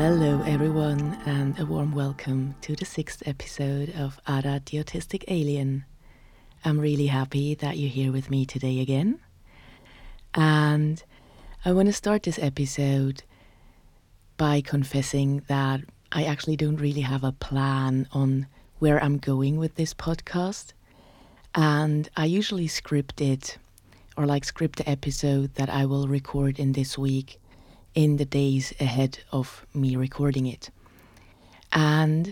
Hello, everyone, and a warm welcome to the sixth episode of Ada the Autistic Alien. I'm really happy that you're here with me today again. And I want to start this episode by confessing that I actually don't really have a plan on where I'm going with this podcast. And I usually script it, or script the episode that I will record in this week in the days ahead of me recording it. And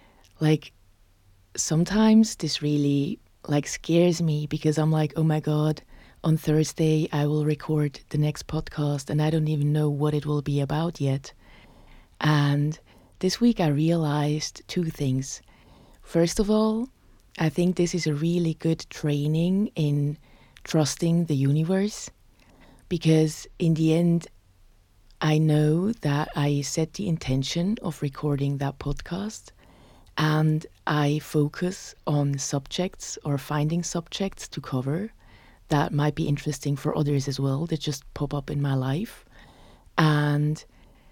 sometimes this really scares me because I'm like, oh my God, on Thursday I will record the next podcast and I don't even know what it will be about yet. And this week I realized two things. First of all, I think this is a really good training in trusting the universe, because in the end, I know that I set the intention of recording that podcast and I focus on subjects or finding subjects to cover that might be interesting for others as well, that just pop up in my life. And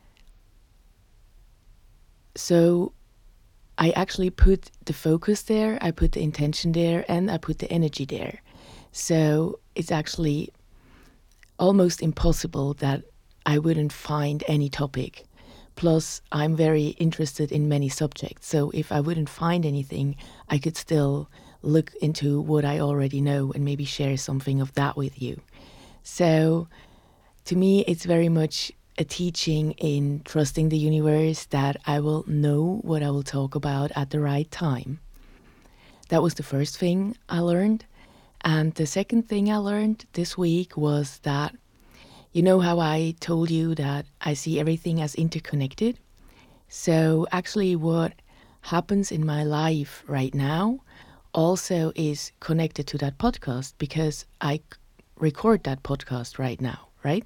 so I actually put the focus there, I put the intention there, and I put the energy there. So it's actually almost impossible that I wouldn't find any topic. Plus, I'm very interested in many subjects. So if I wouldn't find anything, I could still look into what I already know and maybe share something of that with you. So to me, it's very much a teaching in trusting the universe that I will know what I will talk about at the right time. That was the first thing I learned. And the second thing I learned this week was that, you know how I told you that I see everything as interconnected? So actually what happens in my life right now also is connected to that podcast, because I record that podcast right now, right?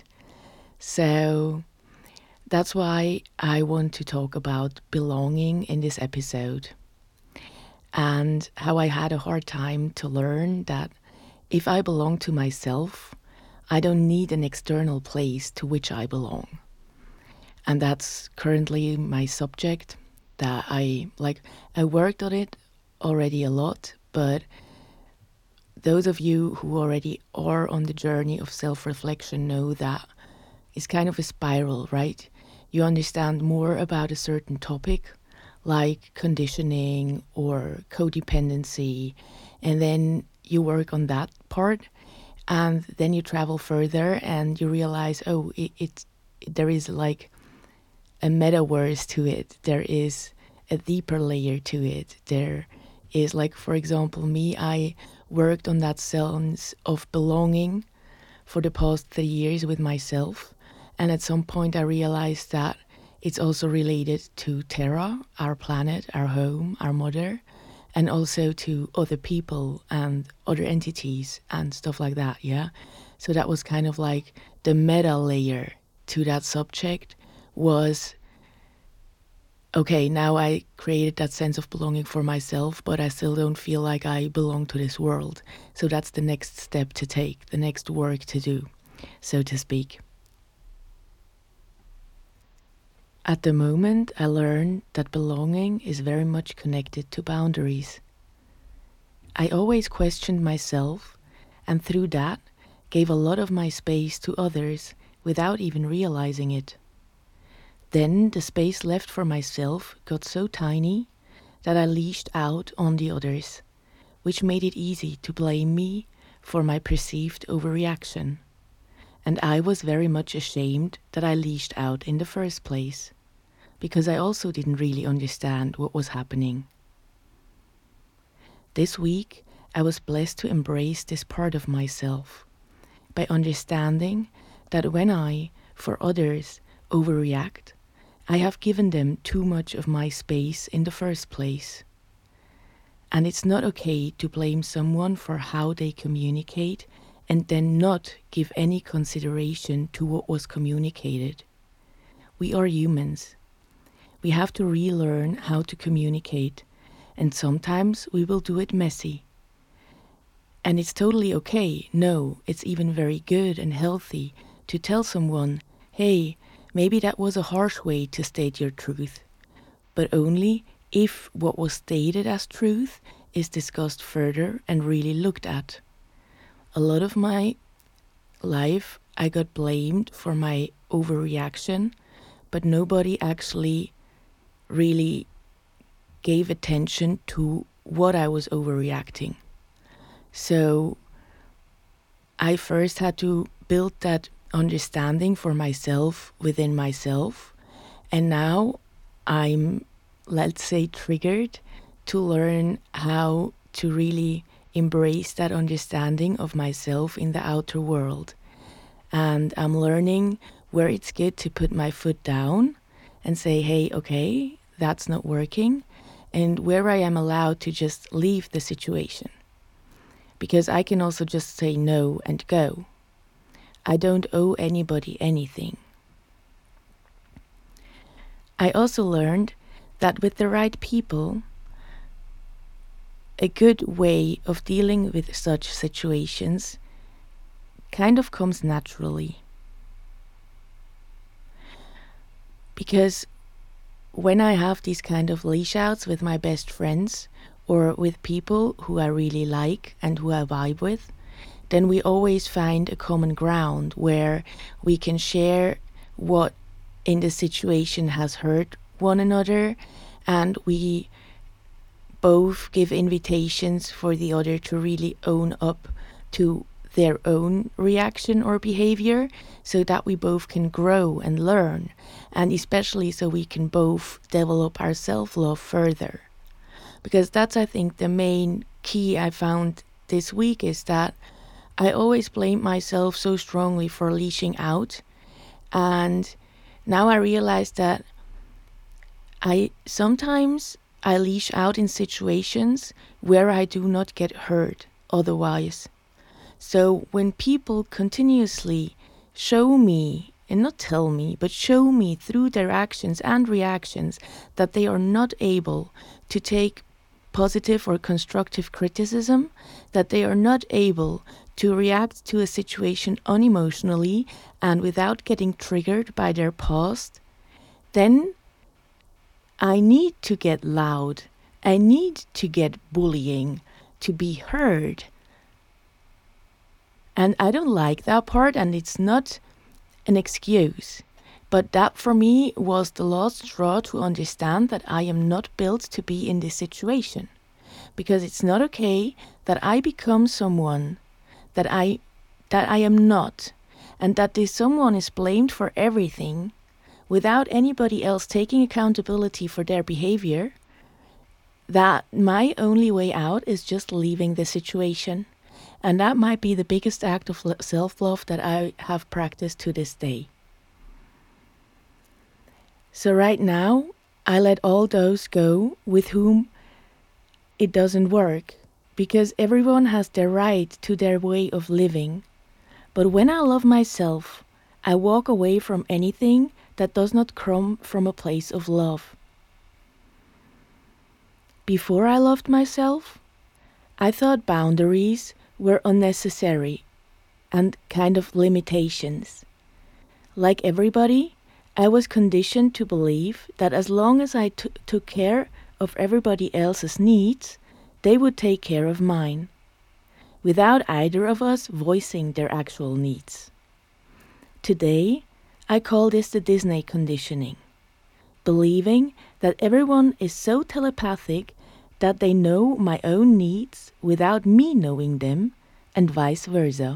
So that's why I want to talk about belonging in this episode, and how I had a hard time to learn that if I belong to myself, I don't need an external place to which I belong. And that's currently my subject that I worked on it already a lot, but those of you who already are on the journey of self-reflection know that it's kind of a spiral, right? You understand more about a certain topic, like conditioning or codependency, and then you work on that part. And then you travel further and you realize, there is a metaverse to it. There is a deeper layer to it. There is for example, me, I worked on that sense of belonging for the past 3 years with myself. And at some point I realized that it's also related to Terra, our planet, our home, our mother, and also to other people and other entities and stuff like that, yeah? So that was kind of the meta layer to that subject was, okay, now I created that sense of belonging for myself, but I still don't feel like I belong to this world. So that's the next step to take, the next work to do, so to speak. At the moment, I learned that belonging is very much connected to boundaries. I always questioned myself, and through that, gave a lot of my space to others without even realizing it. Then the space left for myself got so tiny that I leashed out on the others, which made it easy to blame me for my perceived overreaction. And I was very much ashamed that I leashed out in the first place, because I also didn't really understand what was happening. This week, I was blessed to embrace this part of myself by understanding that when I, for others, overreact, I have given them too much of my space in the first place. And it's not okay to blame someone for how they communicate and then not give any consideration to what was communicated. We are humans. We have to relearn how to communicate, and sometimes we will do it messy. And it's totally okay. No, it's even very good and healthy to tell someone, hey, maybe that was a harsh way to state your truth, but only if what was stated as truth is discussed further and really looked at. A lot of my life, I got blamed for my overreaction, but nobody actually really gave attention to what I was overreacting. So I first had to build that understanding for myself within myself. And now I'm, let's say, triggered to learn how to really embrace that understanding of myself in the outer world. And I'm learning where it's good to put my foot down and say, hey, okay, that's not working. And where I am allowed to just leave the situation. Because I can also just say no and go. I don't owe anybody anything. I also learned that with the right people, a good way of dealing with such situations kind of comes naturally. Because when I have these kind of leash outs with my best friends or with people who I really like and who I vibe with, then we always find a common ground where we can share what in the situation has hurt one another, and we both give invitations for the other to really own up to their own reaction or behavior, so that we both can grow and learn, and especially so we can both develop our self-love further. Because that's, I think, the main key I found this week, is that I always blamed myself so strongly for leashing out, and now I realize that sometimes I leash out in situations where I do not get hurt otherwise. So when people continuously show me, and not tell me, but show me through their actions and reactions that they are not able to take positive or constructive criticism, that they are not able to react to a situation unemotionally and without getting triggered by their past, then I need to get loud. I need to get bullying to be heard. And I don't like that part, and it's not an excuse. But that for me was the last straw to understand that I am not built to be in this situation. Because it's not okay that I become someone that I am not, and that this someone is blamed for everything without anybody else taking accountability for their behavior, that my only way out is just leaving the situation. And that might be the biggest act of self-love that I have practiced to this day. So right now, I let all those go with whom it doesn't work, because everyone has their right to their way of living. But when I love myself, I walk away from anything that does not come from a place of love. Before I loved myself, I thought boundaries were unnecessary and kind of limitations. Like everybody, I was conditioned to believe that as long as I took care of everybody else's needs, they would take care of mine, without either of us voicing their actual needs. Today, I call this the Disney conditioning, believing that everyone is so telepathic that they know my own needs without me knowing them, and vice versa.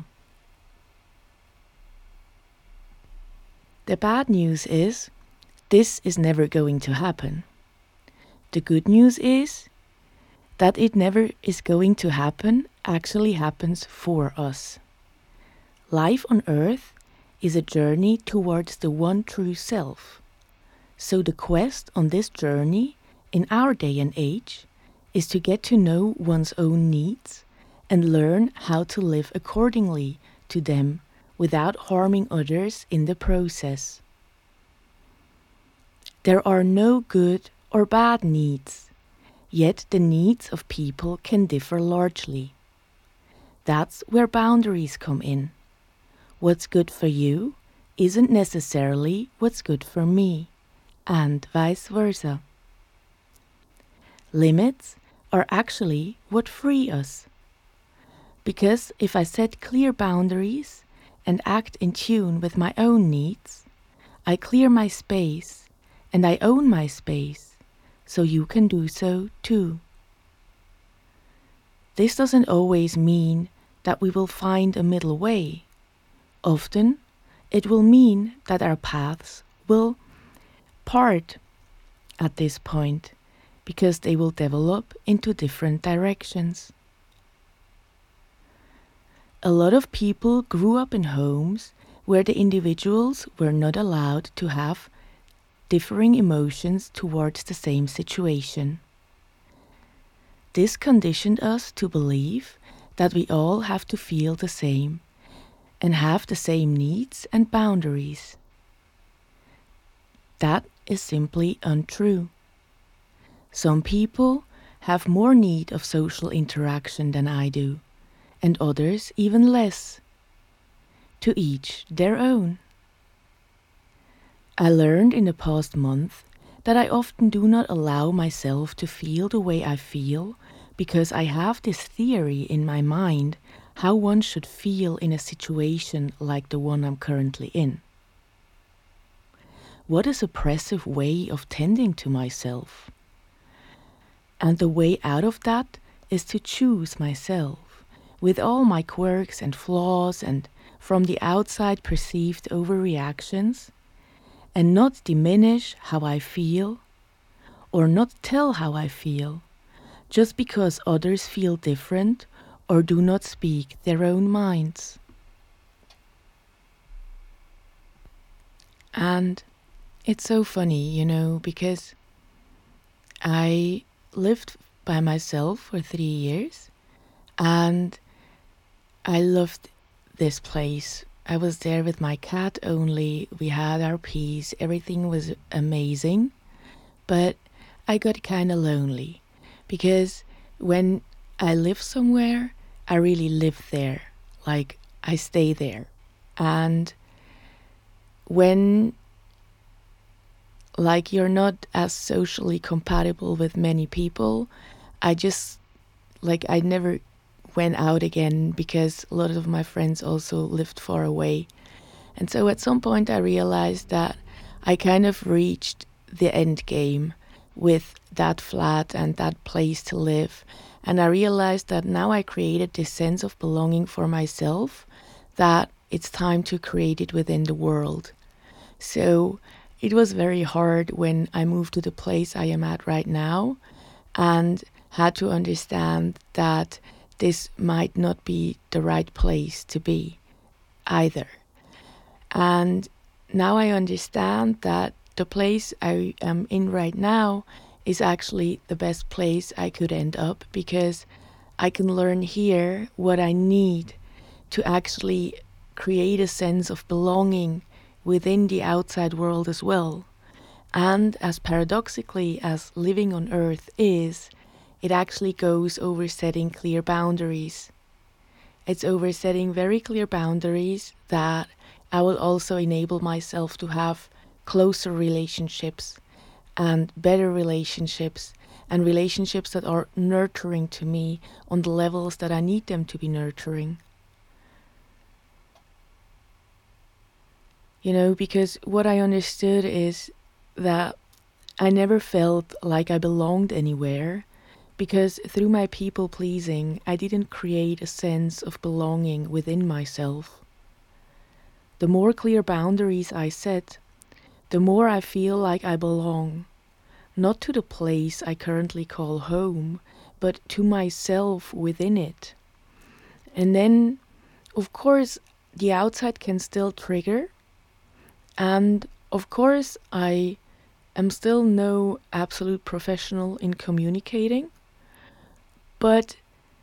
The bad news is, this is never going to happen. The good news is that it never is going to happen actually happens for us. Life on Earth is a journey towards the one true self. So the quest on this journey in our day and age is to get to know one's own needs and learn how to live accordingly to them without harming others in the process. There are no good or bad needs, yet the needs of people can differ largely. That's where boundaries come in. What's good for you isn't necessarily what's good for me, and vice versa. Limits are actually what free us. Because if I set clear boundaries and act in tune with my own needs, I clear my space and I own my space, so you can do so too. This doesn't always mean that we will find a middle way. Often, it will mean that our paths will part at this point because they will develop into different directions. A lot of people grew up in homes where the individuals were not allowed to have differing emotions towards the same situation. This conditioned us to believe that we all have to feel the same and have the same needs and boundaries. That is simply untrue. Some people have more need of social interaction than I do, and others even less. To each their own. I learned in the past month that I often do not allow myself to feel the way I feel because I have this theory in my mind how one should feel in a situation like the one I'm currently in. What a suppressive way of tending to myself. And the way out of that is to choose myself, with all my quirks and flaws and from the outside perceived overreactions, and not diminish how I feel, or not tell how I feel, just because others feel different or do not speak their own minds. And it's so funny, because I lived by myself for 3 years and I loved this place. I was there with my cat only. We had our peace. Everything was amazing. But I got kind of lonely because when I live somewhere, I really live there. Like, I stay there. And when you're not as socially compatible with many people, I never went out again because a lot of my friends also lived far away. And so at some point I realized that I kind of reached the end game with that flat and that place to live. And I realized that now I created this sense of belonging for myself, that it's time to create it within the world. So it was very hard when I moved to the place I am at right now and had to understand that this might not be the right place to be either. And now I understand that the place I am in right now is actually the best place I could end up because I can learn here what I need to actually create a sense of belonging within the outside world as well. And as paradoxically as living on Earth is, it actually goes over setting clear boundaries. It's over setting very clear boundaries that I will also enable myself to have closer relationships and better relationships and relationships that are nurturing to me on the levels that I need them to be nurturing. Because what I understood is that I never felt like I belonged anywhere because through my people pleasing, I didn't create a sense of belonging within myself. The more clear boundaries I set, the more I feel like I belong, not to the place I currently call home, but to myself within it. And then, of course, the outside can still trigger, and of course, I am still no absolute professional in communicating, but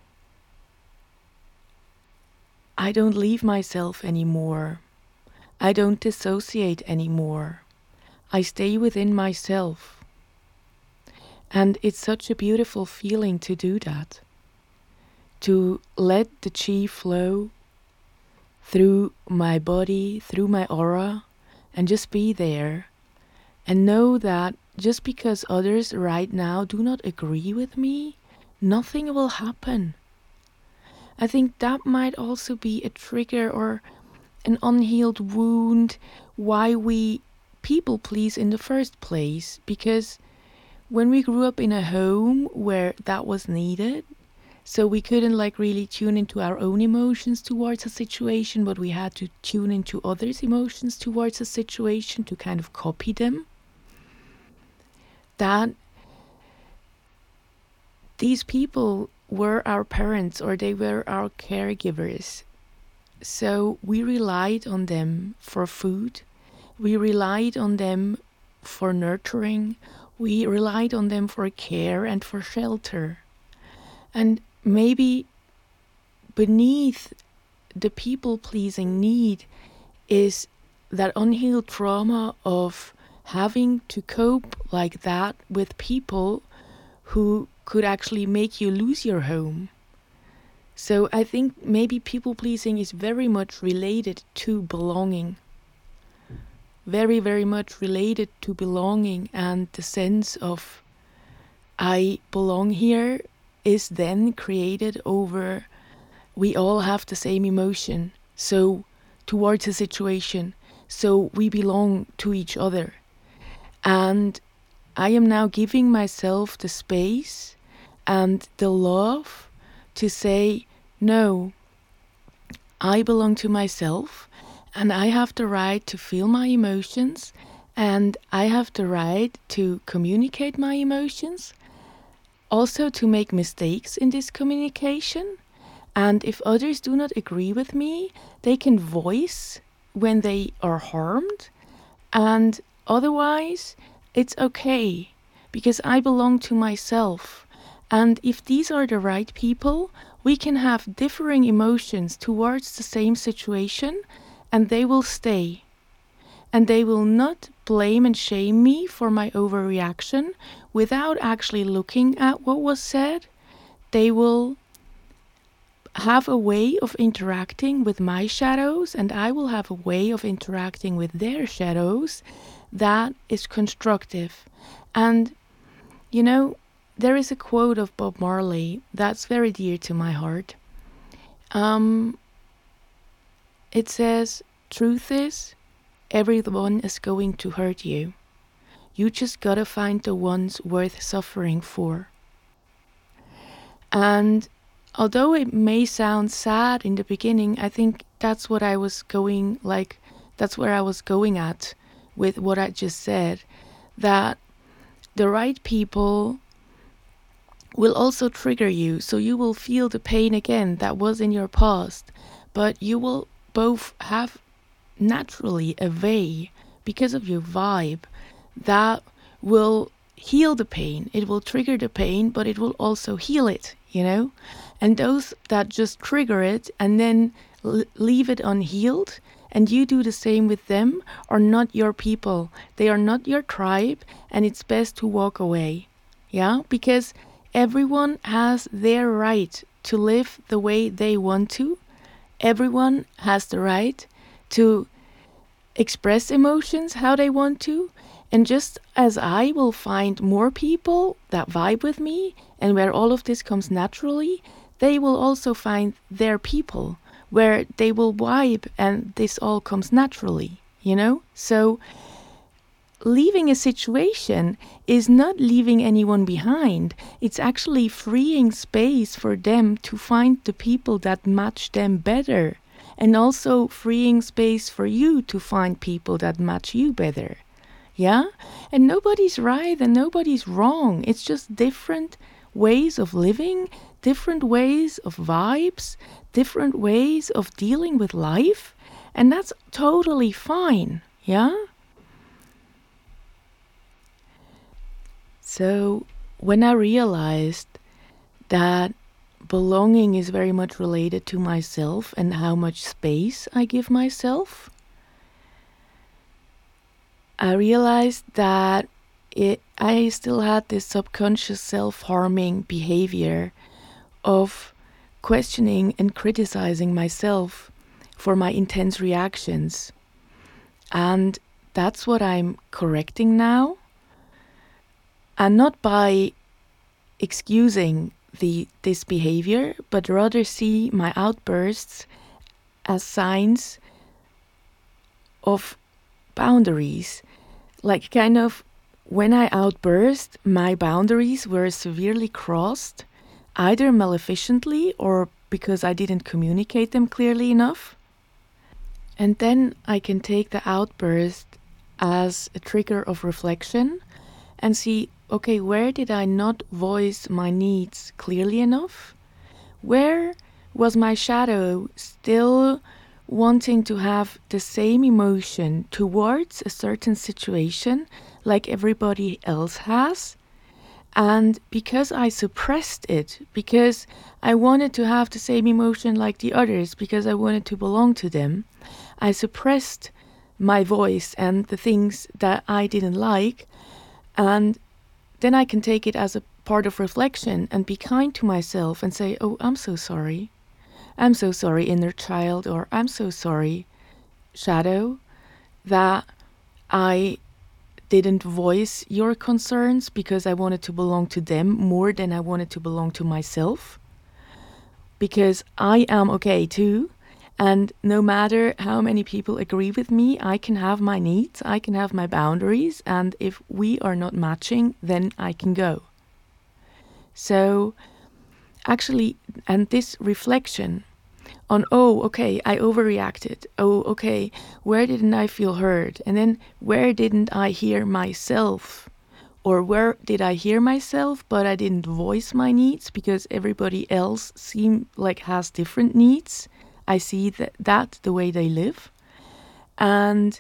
I don't leave myself anymore. I don't dissociate anymore. I stay within myself. And it's such a beautiful feeling to do that. To let the chi flow through my body, through my aura, and just be there. And know that just because others right now do not agree with me, nothing will happen. I think that might also be a trigger or an unhealed wound why we people please in the first place. Because when we grew up in a home where that was needed, so we couldn't like really tune into our own emotions towards a situation, but we had to tune into others' emotions towards a situation to kind of copy them. That these people were our parents or they were our caregivers. So we relied on them for food. We relied on them for nurturing. We relied on them for care and for shelter. And maybe beneath the people-pleasing need is that unhealed trauma of having to cope like that with people who could actually make you lose your home. So I think maybe people-pleasing is very much related to belonging. Very, very much related to belonging, and the sense of I belong here is then created over we all have the same emotion, so towards a situation, so we belong to each other. And I am now giving myself the space and the love to say, no, I belong to myself and I have the right to feel my emotions and I have the right to communicate my emotions, also to make mistakes in this communication. And if others do not agree with me, they can voice when they are harmed. And otherwise, it's okay because I belong to myself. And if these are the right people, we can have differing emotions towards the same situation and they will stay. And they will not blame and shame me for my overreaction without actually looking at what was said. They will have a way of interacting with my shadows and I will have a way of interacting with their shadows that is constructive. And, you know, there is a quote of Bob Marley that's very dear to my heart. It says, truth is, everyone is going to hurt you. You just gotta find the ones worth suffering for. And although it may sound sad in the beginning, I think that's what I was going, that's where I was going at with what I just said, that the right people will also trigger you. So you will feel the pain again that was in your past, but you will both have naturally a way because of your vibe that will heal the pain. It will trigger the pain, but it will also heal it, you know? And those that just trigger it and then leave it unhealed, and you do the same with them, are not your people. They are not your tribe, and it's best to walk away. Yeah? Because everyone has their right to live the way they want to. Everyone has the right to express emotions how they want to. And just as I will find more people that vibe with me and where all of this comes naturally, they will also find their people where they will vibe and this all comes naturally, you know? So leaving a situation is not leaving anyone behind. It's actually freeing space for them to find the people that match them better. And also freeing space for you to find people that match you better. Yeah? And nobody's right and nobody's wrong. It's just different ways of living, different ways of vibes, different ways of dealing with life. And that's totally fine. Yeah? So when I realized that belonging is very much related to myself and how much space I give myself, I realized that I still had this subconscious self-harming behavior of questioning and criticizing myself for my intense reactions. And that's what I'm correcting now. And not by excusing this behavior, but rather see my outbursts as signs of boundaries. Like kind of when I outburst, my boundaries were severely crossed, either maleficently or because I didn't communicate them clearly enough. And then I can take the outburst as a trigger of reflection and see, okay, where did I not voice my needs clearly enough? Where was my shadow still wanting to have the same emotion towards a certain situation like everybody else has? And because I suppressed it, because I wanted to have the same emotion like the others, because I wanted to belong to them, I suppressed my voice and the things that I didn't like. And then I can take it as a part of reflection and be kind to myself and say, oh, I'm so sorry. I'm so sorry, inner child, or I'm so sorry, shadow, that I didn't voice your concerns because I wanted to belong to them more than I wanted to belong to myself. Because I am okay too. And no matter how many people agree with me, I can have my needs, I can have my boundaries. And if we are not matching, then I can go. So actually, and this reflection on, oh, okay, I overreacted. Oh, okay, where didn't I feel heard? And then where didn't I hear myself? Or where did I hear myself, but I didn't voice my needs because everybody else seemed like has different needs? I see that the way they live. And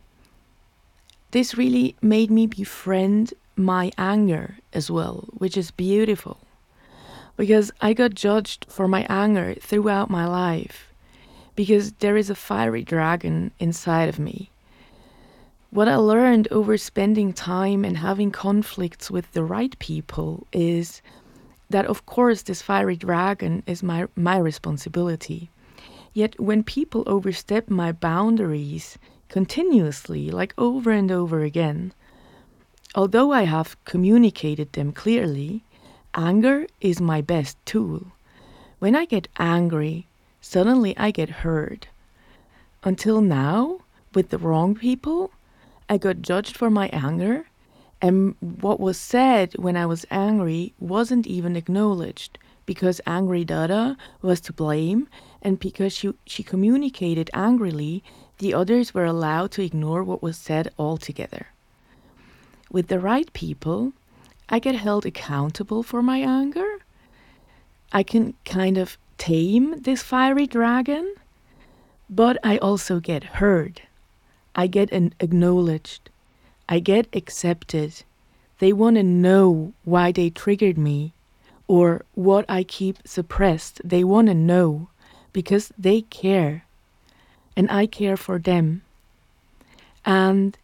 this really made me befriend my anger as well, which is beautiful. Because I got judged for my anger throughout my life, because there is a fiery dragon inside of me. What I learned over spending time and having conflicts with the right people is that, of course, this fiery dragon is my responsibility. Yet when people overstep my boundaries continuously, like over and over again, although I have communicated them clearly, anger is my best tool. When I get angry, suddenly I get heard. Until now, with the wrong people, I got judged for my anger, and what was said when I was angry wasn't even acknowledged, because Angry Dada was to blame, and because she communicated angrily, the others were allowed to ignore what was said altogether. With the right people, I get held accountable for my anger. I can kind of tame this fiery dragon, but I also get heard. I get acknowledged. I get accepted. They want to know why they triggered me or what I keep suppressed. They want to know because they care and I care for them. And,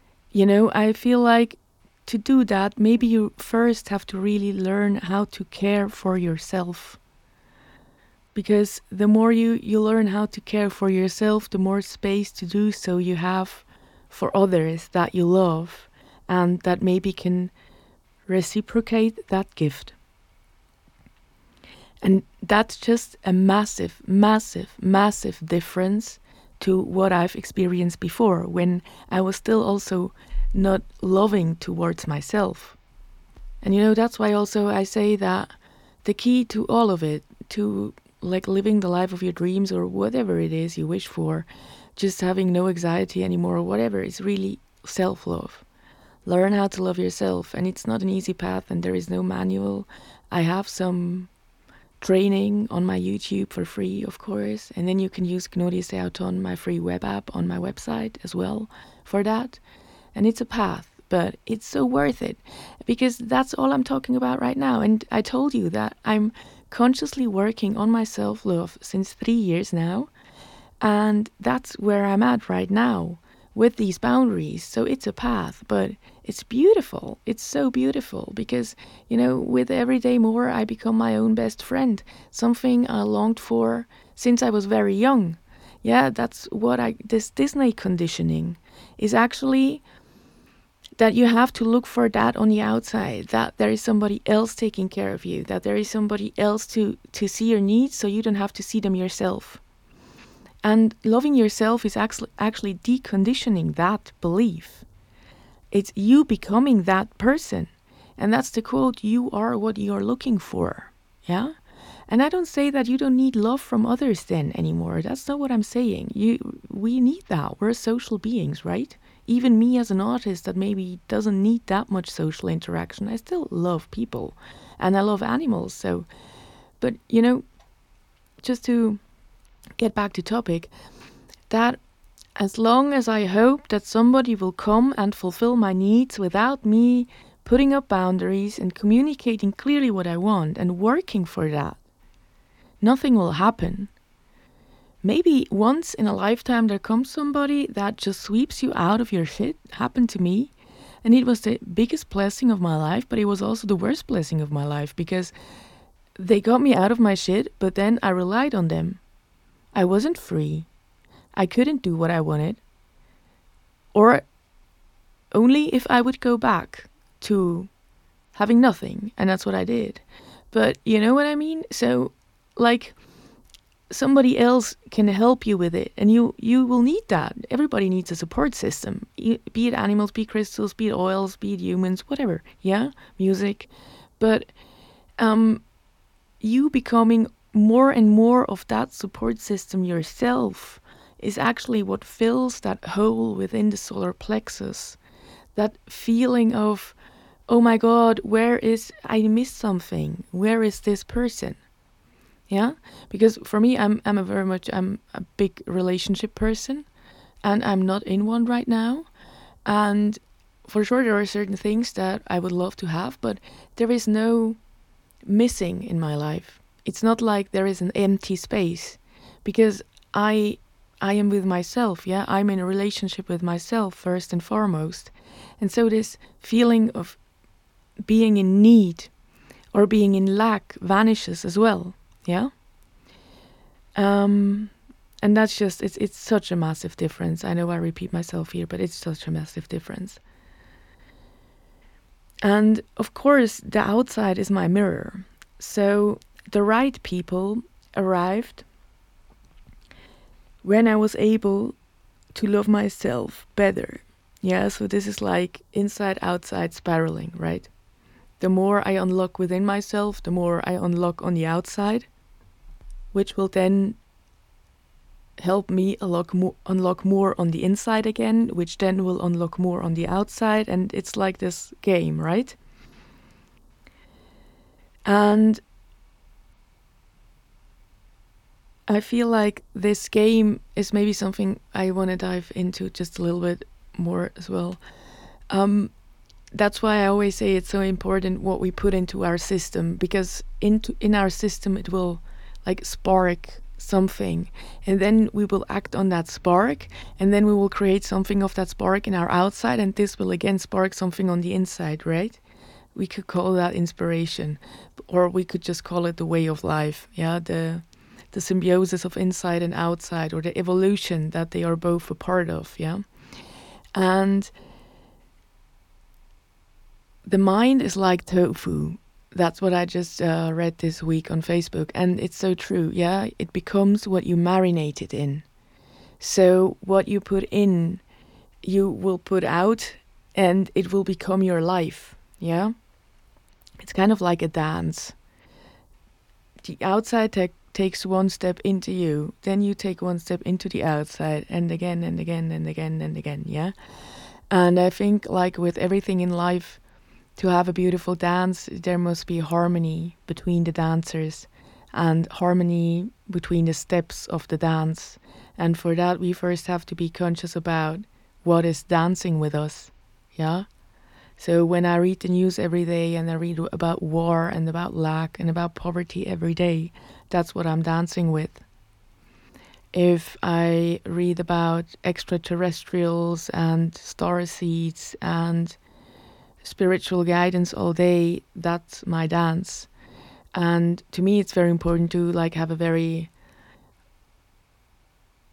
I feel like to do that, maybe you first have to really learn how to care for yourself. Because the more you learn how to care for yourself, the more space to do so you have for others that you love and that maybe can reciprocate that gift. And that's just a massive, massive, massive difference to what I've experienced before when I was still also not loving towards myself. And that's why also I say that the key to all of it, to like living the life of your dreams or whatever it is you wish for, just having no anxiety anymore or whatever, is really self-love. Learn how to love yourself, and it's not an easy path and there is no manual. I have some training on my YouTube for free, of course, and then you can use Gnodius Auton, my free web app, on my website as well for that. And it's a path, but it's so worth it because that's all I'm talking about right now. And I told you that I'm consciously working on my self-love since 3 years now, and that's where I'm at right now with these boundaries. So it's a path, but it's beautiful. It's so beautiful because, with every day more, I become my own best friend, something I longed for since I was very young. Yeah, that's what this Disney conditioning is actually that you have to look for that on the outside, that there is somebody else taking care of you, that there is somebody else to see your needs so you don't have to see them yourself. And loving yourself is actually deconditioning that belief. It's you becoming that person. And that's the quote, you are what you're looking for. Yeah? And I don't say that you don't need love from others then anymore. That's not what I'm saying. We need that. We're social beings, right? Even me as an artist that maybe doesn't need that much social interaction, I still love people and I love animals. So, but just to get back to topic, that as long as I hope that somebody will come and fulfill my needs without me putting up boundaries and communicating clearly what I want and working for that, nothing will happen. Maybe once in a lifetime there comes somebody that just sweeps you out of your shit. Happened to me. And it was the biggest blessing of my life, but it was also the worst blessing of my life because they got me out of my shit, but then I relied on them. I wasn't free. I couldn't do what I wanted. Or only if I would go back to having nothing. And that's what I did. But you know what I mean? So, like, somebody else can help you with it, and you will need that. Everybody needs a support system, be it animals, be it crystals, be it oils, be it humans, whatever. Yeah, music. But you becoming more and more of that support system yourself is actually what fills that hole within the solar plexus. That feeling of, oh my God, I missed something. Where is this person? Yeah, because for me, I'm a big relationship person, and I'm not in one right now. And for sure, there are certain things that I would love to have, but there is no missing in my life. It's not like there is an empty space, because I am with myself. Yeah, I'm in a relationship with myself first and foremost, and so this feeling of being in need or being in lack vanishes as well. Yeah. And that's just, it's such a massive difference. I know I repeat myself here, but it's such a massive difference. And of course, the outside is my mirror. So the right people arrived when I was able to love myself better. Yeah, so this is like inside outside spiraling, right? The more I unlock within myself, the more I unlock on the outside, which will then help me unlock more on the inside again, which then will unlock more on the outside. And it's like this game, right? And I feel like this game is maybe something I want to dive into just a little bit more as well. That's why I always say it's so important what we put into our system, because in our system it will like spark something, and then we will act on that spark, and then we will create something of that spark in our outside, and this will again spark something on the inside, right? We could call that inspiration, or we could just call it the way of life. Yeah, the symbiosis of inside and outside, or the evolution that they are both a part of. Yeah. And the mind is like tofu. That's what I just read this week on Facebook, and it's so true. Yeah, it becomes what you marinate it in. So what you put in, you will put out, and it will become your life. Yeah, it's kind of like a dance. The outside takes one step into you, then you take one step into the outside, and again and again and again and again. Yeah, and I think like with everything in life, to have a beautiful dance, there must be harmony between the dancers and harmony between the steps of the dance. And for that, we first have to be conscious about what is dancing with us. Yeah. So when I read the news every day and I read about war and about lack and about poverty every day, that's what I'm dancing with. If I read about extraterrestrials and star seeds and spiritual guidance all day, that's my dance. And to me, it's very important to like have a very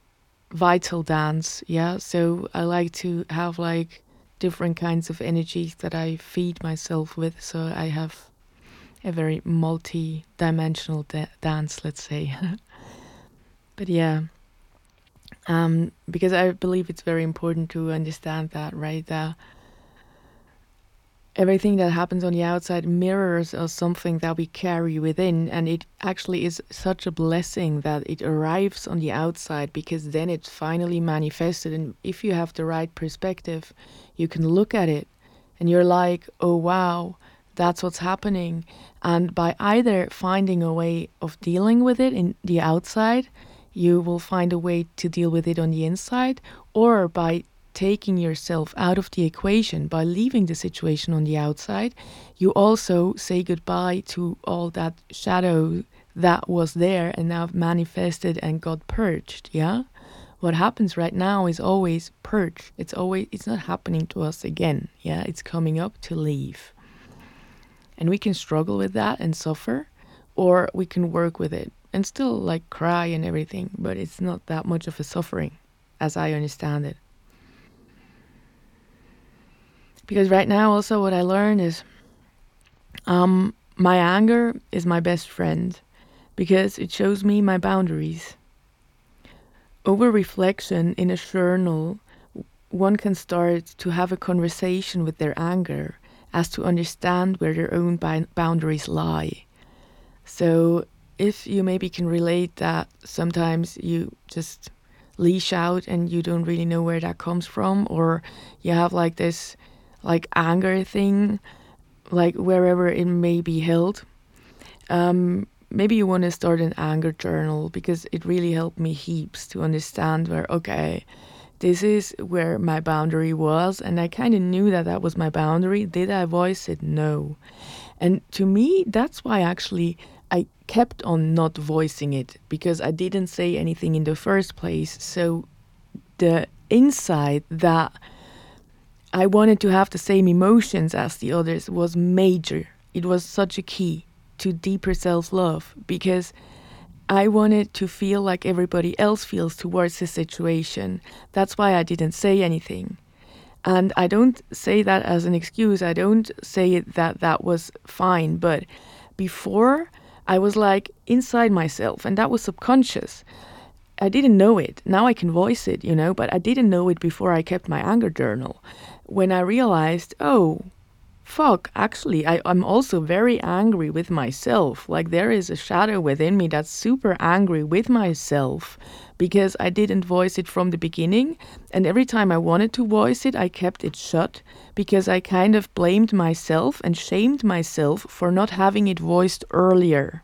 vital dance. Yeah. So I like to have like different kinds of energies that I feed myself with. So I have a very multi-dimensional dance, let's say. But yeah, because I believe it's very important to understand that, right? That everything that happens on the outside mirrors us something that we carry within, and it actually is such a blessing that it arrives on the outside, because then it's finally manifested. And if you have the right perspective, you can look at it and you're like, oh wow, that's what's happening. And by either finding a way of dealing with it in the outside, you will find a way to deal with it on the inside, or by taking yourself out of the equation, by leaving the situation on the outside, you also say goodbye to all that shadow that was there and now manifested and got purged. Yeah. What happens right now is always purge. It's not happening to us again. Yeah. It's coming up to leave. And we can struggle with that and suffer, or we can work with it and still like cry and everything, but it's not that much of a suffering as I understand it. Because right now also what I learn is my anger is my best friend, because it shows me my boundaries. Over reflection in a journal, one can start to have a conversation with their anger as to understand where their own boundaries lie. So if you maybe can relate that sometimes you just leash out and you don't really know where that comes from, or you have like this like anger thing, like wherever it may be held. Maybe you want to start an anger journal, because it really helped me heaps to understand where, okay, this is where my boundary was, and I kind of knew that that was my boundary. Did I voice it? No. And to me, that's why actually I kept on not voicing it, because I didn't say anything in the first place. So the insight that I wanted to have the same emotions as the others was major. It was such a key to deeper self-love, because I wanted to feel like everybody else feels towards the situation. That's why I didn't say anything. And I don't say that as an excuse. I don't say that that was fine. But before, I was like inside myself, and that was subconscious. I didn't know it. Now I can voice it, but I didn't know it before I kept my anger journal. When I realized, oh, fuck, actually, I'm also very angry with myself. Like there is a shadow within me that's super angry with myself because I didn't voice it from the beginning. And every time I wanted to voice it, I kept it shut because I kind of blamed myself and shamed myself for not having it voiced earlier.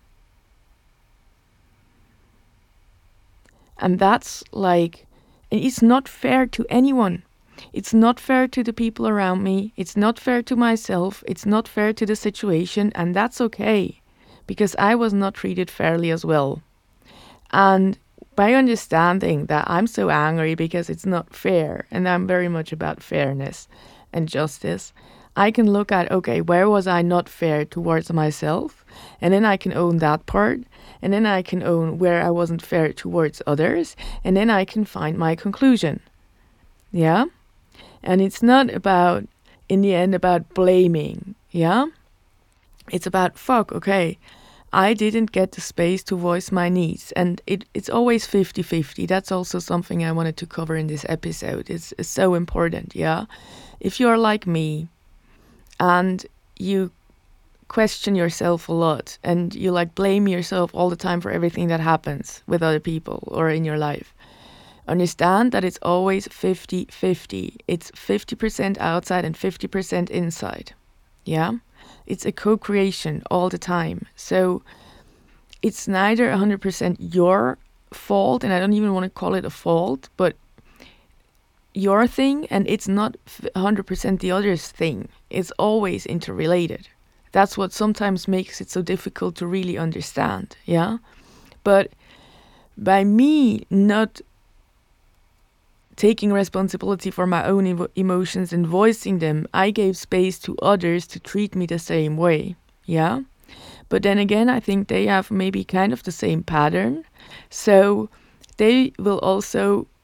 And that's like, it's not fair to anyone. It's not fair to the people around me. It's not fair to myself. It's not fair to the situation. And that's okay, because I was not treated fairly as well. And by understanding that I'm so angry because it's not fair, and I'm very much about fairness and justice, I can look at, okay, where was I not fair towards myself? And then I can own that part. And then I can own where I wasn't fair towards others. And then I can find my conclusion. Yeah? And it's not about, in the end, about blaming. Yeah? It's about, fuck, okay, I didn't get the space to voice my needs. And it's always 50-50. That's also something I wanted to cover in this episode. It's so important, yeah? If you're like me and you question yourself a lot and you like blame yourself all the time for everything that happens with other people or in your life, understand that it's always 50-50. It's 50% outside and 50% inside. Yeah? It's a co-creation all the time. So it's neither 100% your fault, and I don't even want to call it a fault, but your thing, and it's not 100% the other's thing. It's always interrelated. That's what sometimes makes it so difficult to really understand, yeah? But by me not taking responsibility for my own emotions and voicing them, I gave space to others to treat me the same way, yeah? But then again, I think they have maybe kind of the same pattern. So they will also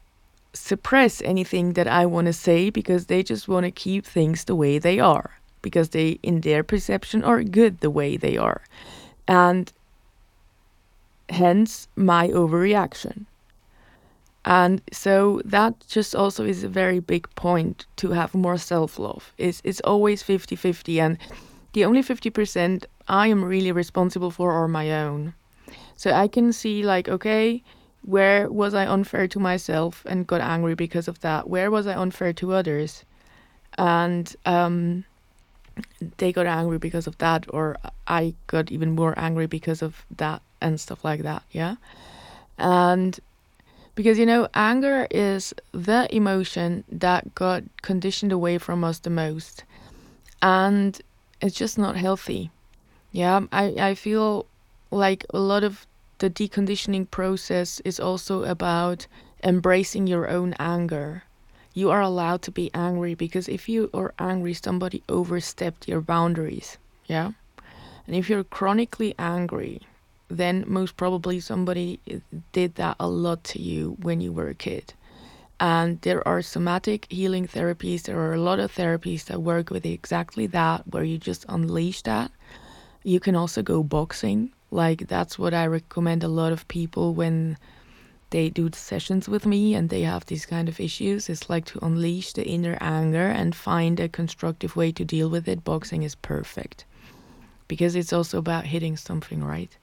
suppress anything that I want to say because they just want to keep things the way they are, because they, in their perception, are good the way they are. And hence my overreaction. And so that just also is a very big point to have more self-love. It's always 50-50, and the only 50% I am really responsible for are my own. So I can see like, okay, where was I unfair to myself and got angry because of that? Where was I unfair to others? And they got angry because of that, or I got even more angry because of that and stuff like that, yeah? And because, anger is the emotion that got conditioned away from us the most. And it's just not healthy. Yeah, I feel like a lot of the deconditioning process is also about embracing your own anger. You are allowed to be angry because if you are angry, somebody overstepped your boundaries. Yeah. And if you're chronically angry, then most probably somebody did that a lot to you when you were a kid. And there are somatic healing therapies. There are a lot of therapies that work with exactly that, where you just unleash that. You can also go boxing. Like, that's what I recommend a lot of people when they do the sessions with me and they have these kind of issues. It's like to unleash the inner anger and find a constructive way to deal with it. Boxing is perfect because it's also about hitting something, right?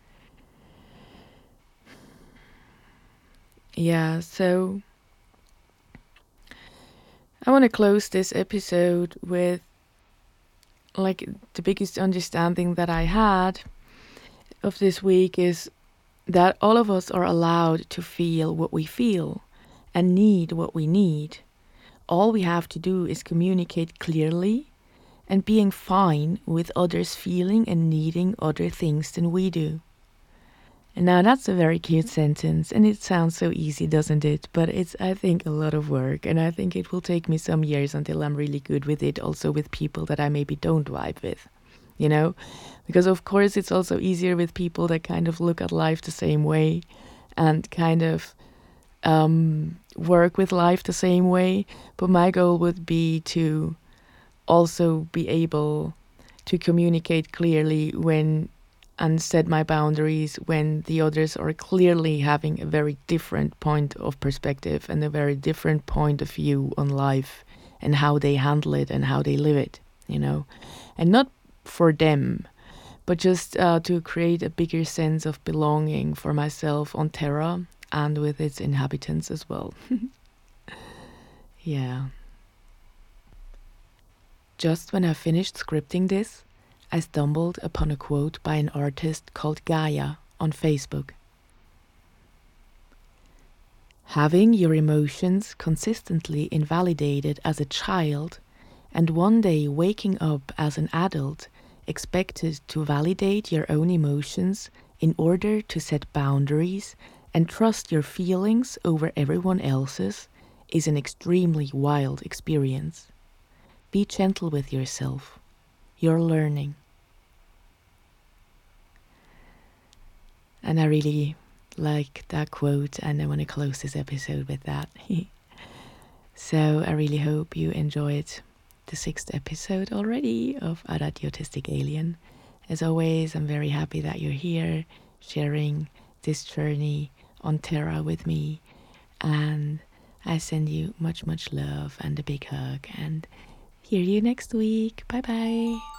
Yeah, so I want to close this episode with like the biggest understanding that I had of this week is that all of us are allowed to feel what we feel and need what we need. All we have to do is communicate clearly and being fine with others feeling and needing other things than we do. And now that's a very cute sentence, and it sounds so easy, doesn't it? But it's, I think, a lot of work, and I think it will take me some years until I'm really good with it, also with people that I maybe don't vibe with, Because of course it's also easier with people that kind of look at life the same way and kind of work with life the same way. But my goal would be to also be able to communicate clearly and set my boundaries when the others are clearly having a very different point of perspective and a very different point of view on life and how they handle it and how they live it, And not for them, but just to create a bigger sense of belonging for myself on Terra and with its inhabitants as well. Yeah. Just when I finished scripting this, I stumbled upon a quote by an artist called Gaia on Facebook. Having your emotions consistently invalidated as a child and one day waking up as an adult expected to validate your own emotions in order to set boundaries and trust your feelings over everyone else's is an extremely wild experience. Be gentle with yourself. You're learning. And I really like that quote, and I want to close this episode with that. So I really hope you enjoyed the 6th episode already of Ara the Autistic Alien. As always, I'm very happy that you're here sharing this journey on Terra with me. And I send you much, much love and a big hug. And hear you next week. Bye bye.